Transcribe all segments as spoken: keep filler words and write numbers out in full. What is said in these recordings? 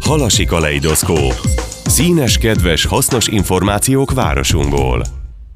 Halasi kaleidoszkóp. Színes, kedves, hasznos információk városunkból.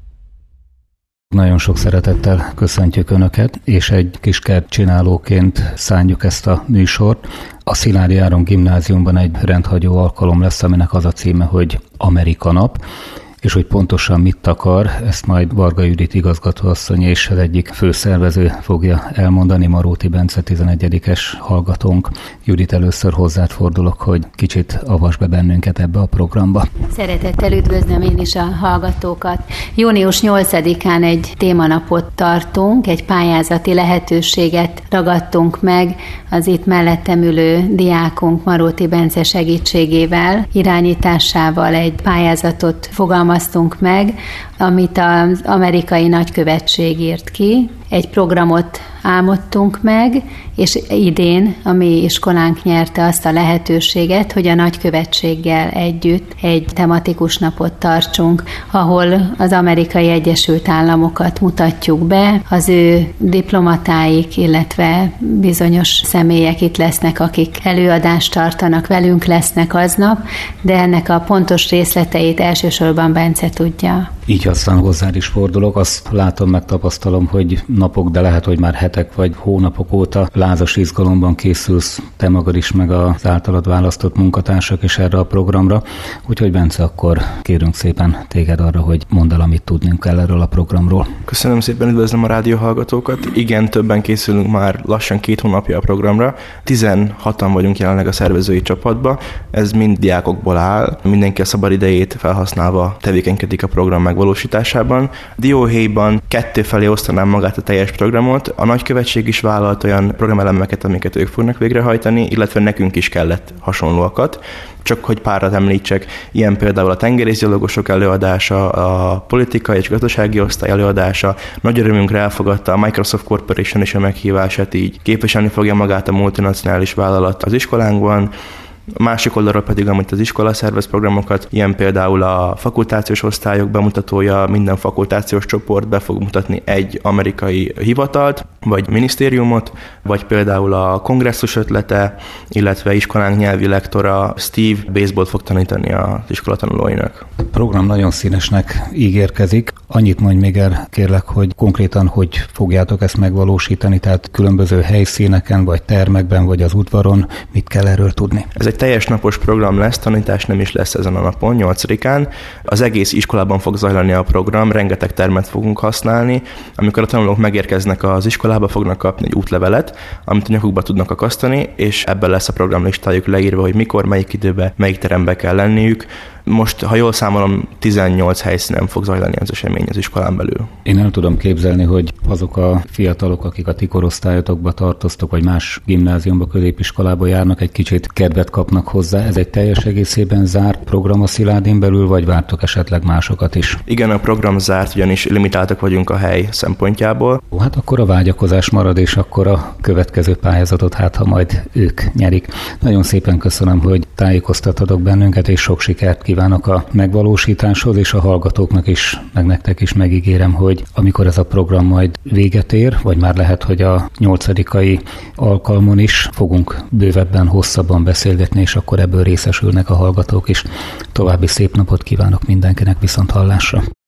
Nagyon sok szeretettel köszöntjük Önöket, és egy kis kertcsinálóként szánjuk ezt a műsort. A Szilágyi Áron Gimnáziumban egy rendhagyó alkalom lesz, aminek az a címe, hogy Amerika Nap, és hogy pontosan mit akar, ezt majd Varga Judit igazgatóasszony és az egyik főszervező fogja elmondani, Maróti Bence tizenegyedikes hallgatónk. Judit, először hozzád fordulok, hogy kicsit avasd be bennünket ebbe a programba. Szeretettel üdvözlöm én is a hallgatókat. június nyolcadikán egy témanapot tartunk, egy pályázati lehetőséget ragadtunk meg az itt mellettem ülő diákunk Maróti Bence segítségével, irányításával egy pályázatot fogalmaztunk meg, amit az amerikai nagykövetség írt ki. Egy programot álmodtunk meg, és idén a mi iskolánk nyerte azt a lehetőséget, hogy a nagykövetséggel együtt egy tematikus napot tartsunk, ahol az Amerikai Egyesült Államokat mutatjuk be, az ő diplomatáik, illetve bizonyos személyek itt lesznek, akik előadást tartanak, velünk lesznek aznap, de ennek a pontos részleteit elsősorban Bence tudja. Így aztán hozzád is fordulok, azt látom, megtapasztalom, hogy napok, de lehet, hogy már hetek vagy hónapok óta lázas izgalomban készülsz te magad is, meg az általad választott munkatársak is erre a programra. Úgyhogy Bence, akkor kérünk szépen téged arra, hogy mondd el, amit tudnunk kell erről a programról. Köszönöm szépen, üdvözlöm a rádióhallgatókat. Igen, többen készülünk már lassan két hónapja a programra. tizenhatan vagyunk jelenleg a szervezői csapatban. Ez mind diákokból áll. Mindenki a szabad idejét felhasználva tevékenykedik a program megvalósításában. Dióhéjban kettő felé osztanám magát a teljes programot. A nagykövetség is vállalt olyan programelemeket, amiket ők fognak végrehajtani, illetve nekünk is kellett hasonlóakat. Csak hogy párat említsek, ilyen például a tengerészgyalogosok előadása, a politikai és gazdasági osztály előadása. Nagy örömünkre elfogadta a Microsoft Corporation is a meghívását, így képviselni fogja magát a multinacionális vállalat az iskolánkban. A másik oldalról pedig, amit az iskola szervez programokat, ilyen például a fakultációs osztályok bemutatója, minden fakultációs csoport be fog mutatni egy amerikai hivatalt, vagy minisztériumot, vagy például a kongresszus ötlete, illetve iskolánk nyelvi lektora Steve baseballt fog tanítani az iskola tanulóinak. A program nagyon színesnek ígérkezik. Annyit mondj még el, kérlek, hogy konkrétan hogy fogjátok ezt megvalósítani, tehát különböző helyszíneken, vagy termekben, vagy az udvaron, mit kell erről tudni? Ez egy teljes napos program lesz, tanítás nem is lesz ezen a napon, nyolcadikán. Az egész iskolában fog zajlani a program, rengeteg termet fogunk használni. Amikor a tanulók megérkeznek az iskolába, fognak kapni egy útlevelet, amit a nyakukba tudnak akasztani, és ebben lesz a programlistájuk leírva, hogy mikor, melyik időben, melyik terembe kell lenniük. Most, ha jól számolom, tizennyolc helyszínen fog zajlani az esemény az iskolán belül. Én el tudom képzelni, hogy azok a fiatalok, akik a ti korosztályotokba tartoztok, vagy más gimnáziumba, középiskolába járnak, egy kicsit kedvet kapnak hozzá. Ez egy teljes egészében zárt program a Szilágyin belül, vagy vártok esetleg másokat is? Igen, a program zárt, ugyanis limitáltak vagyunk a hely szempontjából. Ó, hát akkor a vágyakozás marad, és akkor a következő pályázatot, hát ha majd ők nyerik. Nagyon szépen köszönöm, hogy tájékoztatadok bennünket, és sok sikert kívánok a megvalósításhoz, és a hallgatóknak is, meg nektek is megígérem, hogy amikor ez a program majd véget ér, vagy már lehet, hogy a nyolcadikai alkalmon is fogunk bővebben, hosszabban beszélgetni, és akkor ebből részesülnek a hallgatók is. További szép napot kívánok mindenkinek, viszont hallásra!